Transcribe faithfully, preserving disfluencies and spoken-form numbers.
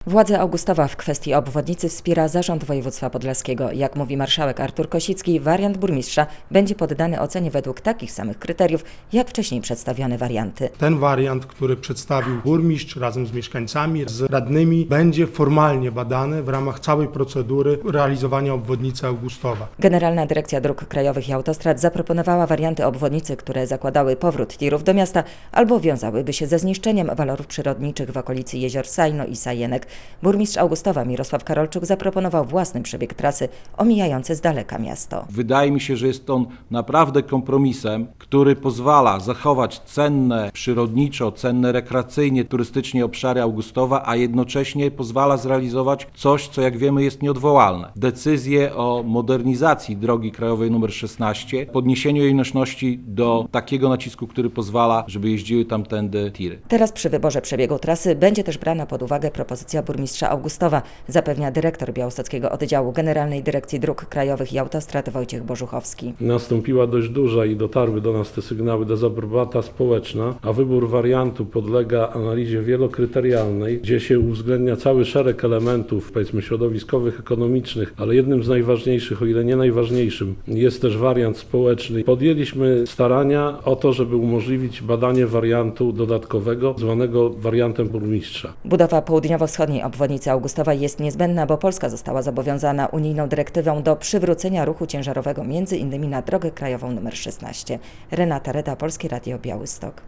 Władze Augustowa w kwestii obwodnicy wspiera Zarząd Województwa Podlaskiego. Jak mówi marszałek Artur Kosicki, wariant burmistrza będzie poddany ocenie według takich samych kryteriów, jak wcześniej przedstawione warianty. Ten wariant, który przedstawił burmistrz razem z mieszkańcami, z radnymi, będzie formalnie badany w ramach całej procedury realizowania obwodnicy Augustowa. Generalna Dyrekcja Dróg Krajowych i Autostrad zaproponowała warianty obwodnicy, które zakładały powrót tirów do miasta albo wiązałyby się ze zniszczeniem walorów przyrodniczych w okolicy jezior Sajno i Sajenek. Burmistrz Augustowa Mirosław Karolczuk zaproponował własny przebieg trasy omijający z daleka miasto. Wydaje mi się, że jest on naprawdę kompromisem, który pozwala zachować cenne przyrodniczo, cenne rekreacyjnie, turystycznie obszary Augustowa, a jednocześnie pozwala zrealizować coś, co jak wiemy jest nieodwołalne. Decyzję o modernizacji drogi krajowej nr szesnaście, podniesieniu jej nośności do takiego nacisku, który pozwala, żeby jeździły tamtędy tiry. Teraz przy wyborze przebiegu trasy będzie też brana pod uwagę propozycja burmistrza Augustowa, zapewnia dyrektor białostockiego oddziału Generalnej Dyrekcji Dróg Krajowych i Autostrad Wojciech Bożuchowski. Nastąpiła dość duża i dotarły do nas te sygnały dezaprobata społeczna, a wybór wariantu podlega analizie wielokryterialnej, gdzie się uwzględnia cały szereg elementów, powiedzmy środowiskowych, ekonomicznych, ale jednym z najważniejszych, o ile nie najważniejszym, jest też wariant społeczny. Podjęliśmy starania o to, żeby umożliwić badanie wariantu dodatkowego, zwanego wariantem burmistrza. Budowa południowo-wschodniej obwodnicy Augustowa jest niezbędna, bo Polska została zobowiązana unijną dyrektywą do przywrócenia ruchu ciężarowego między innymi na drogę krajową nr szesnaście. Renata Reda, Polskie Radio Białystok.